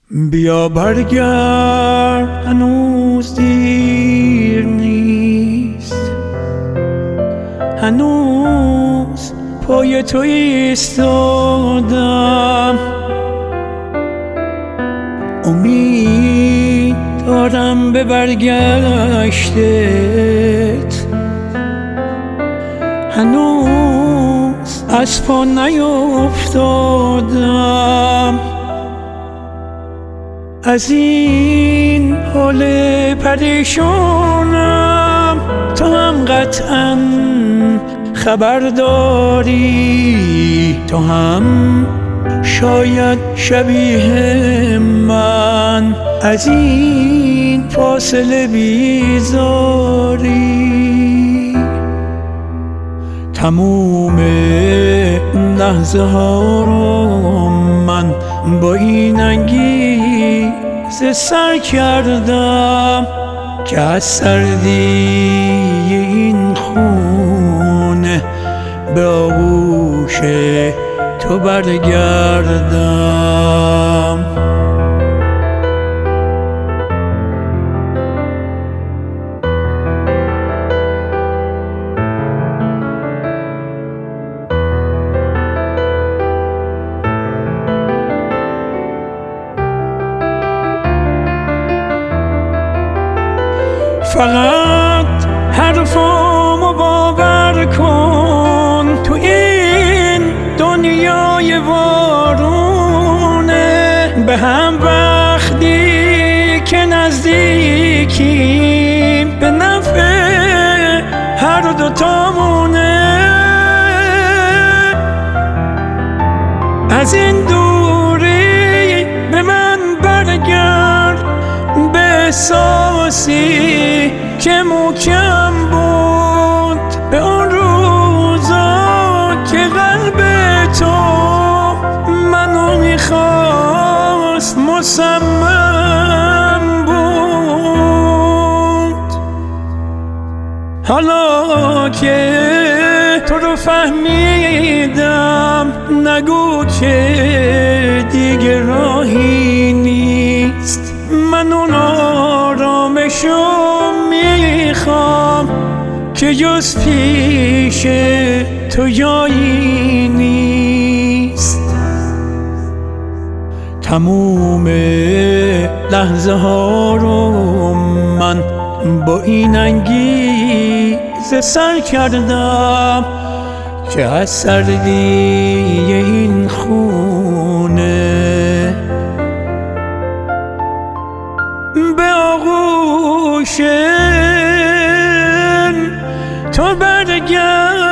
بیا برگرد، هنوز دیر نیست، هنوز پای تو ایستادم. امید دارم به برگشتت، هنوز از پا نیفتادم. از این حال پریشانم تو هم قطعاً خبر داری، تو هم شاید شبیه من از این فاصله بیزاری. تموم لحظه ها رو من با این انگیزه سر کردم که از سردی این خونه به آغوش تو برگردم. فقط حرفامو باور کن، تو این دنیای وارونه به هم وقتی که نزدیکیم به نفع هر دوتامونه. از این دوری به من برگرد، به احساسی که محکم بود، به آن روزا که قلب تو منو میخواست مصمم بود. حالا که تو رو فهمیدم نگو که دیگه راهی نیست، من اون آرامشو میخوام که جز پیش تو جایی نیست. تموم لحظه ها رو من با این انگیزه سر کردم که از سردی این خونه به آغوش تو برگرد.